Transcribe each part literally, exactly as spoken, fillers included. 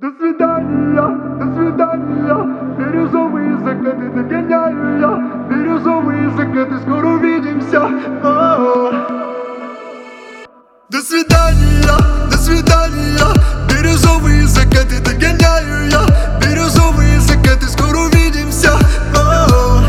До свидания, до свидания. Бирюзовые закаты догоняю я. Бирюзовые закаты, скоро увидимся. О-о-о. До свидания, до свидания. Бирюзовые закаты догоняю я. Бирюзовые закаты, скоро увидимся. О-о-о.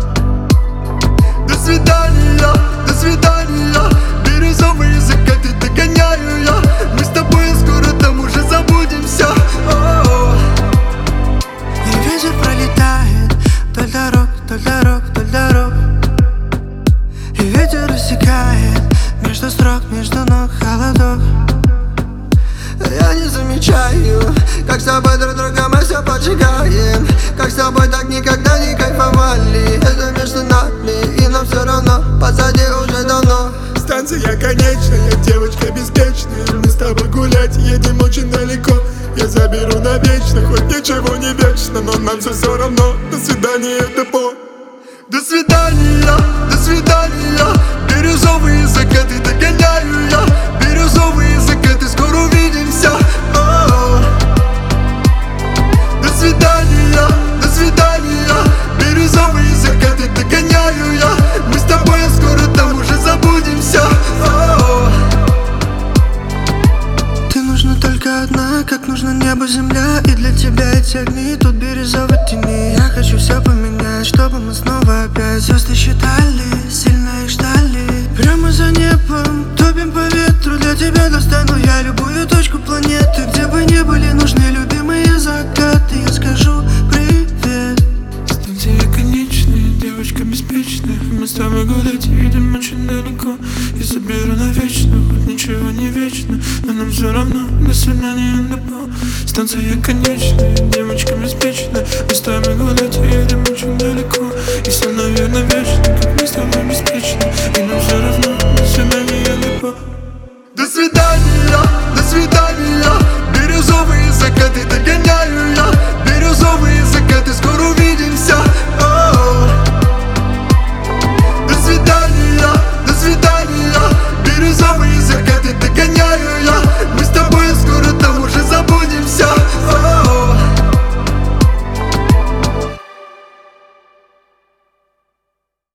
До свидания, до свидания. Бирюзовые закаты догоняю я. Мы с тобой скоро там уже забудемся. О-о-о. И ветер пролетает вдоль дорог, вдоль дорог, вдоль дорог. И ветер рассекает между строк, между ног холодок. Я не замечаю, как с тобой друг друга мы все поджигаем. Как с тобой так никогда не кайфовали. Это между нами, и нам все равно позади уже давно. Станция конечная, девочка беспечная. Мы с тобой гулять едем очень далеко. Я заберу навечно, хоть ничего не вечно, но нам все равно. До свидания, депо. До свидания, до свидания. Бирюзовые закаты догоняю я. Бирюзовые закаты, скоро увидимся. О-о-о. До свидания, до свидания. Бирюзовые закаты догоняю я. Мы с тобой скоро там уже забудемся. О-о-о. Ты нужна только одна, как нужно небо, земля. И для тебя эти огни тут бирюзовой тени. Я хочу все поменять, чтобы мы снова опять звезды считали, сильно их ждали. Прямо за небом, топим по ветру. Для тебя достану я любую точку планеты. Где бы ни были нужны любимые закаты. Я скажу привет. Станция конечная, девочка беспечная. Мы с тобой гулять едем очень далеко. Я заберу навечно, хоть ничего не вечно, но нам все равно. До свидания, депо. Станция конечная, девочка беспечная. Мы с тобой гулять едем очень далеко. И все, наверное, вечно, как мы с тобой беспечны. И нам